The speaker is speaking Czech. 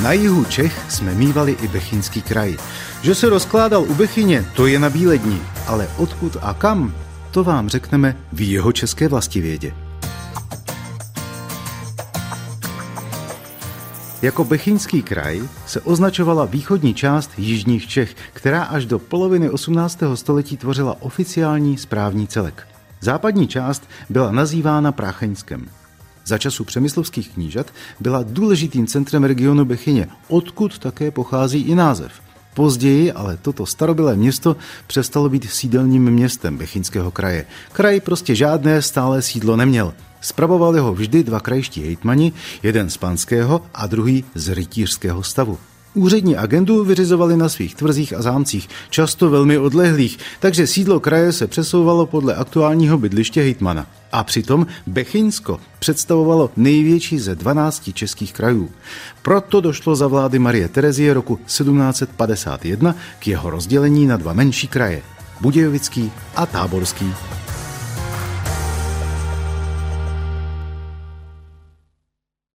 Na jihu Čech jsme mívali i Bechyňský kraj. Že se rozkládal u Bechyně, to je na bíledni, ale odkud a kam, to vám řekneme v jeho české vlastivědě. Jako Bechyňský kraj se označovala východní část jižních Čech, která až do poloviny 18. století tvořila oficiální správní celek. Západní část byla nazývána Prácheňskem. Za času přemyslovských knížat byla důležitým centrem regionu Bechyně, odkud také pochází i název. Později ale toto starobylé město přestalo být sídelním městem Bechyňského kraje. Kraj prostě žádné stálé sídlo neměl. Spravovali ho vždy dva krajští hejtmani, jeden z panského a druhý z rytířského stavu. Úřední agendu vyřizovali na svých tvrzích a zámcích, často velmi odlehlých, takže sídlo kraje se přesouvalo podle aktuálního bydliště hejtmana. A přitom Bechyňsko představovalo největší ze 12 českých krajů. Proto došlo za vlády Marie Terezie roku 1751 k jeho rozdělení na dva menší kraje, Budějovický a Táborský.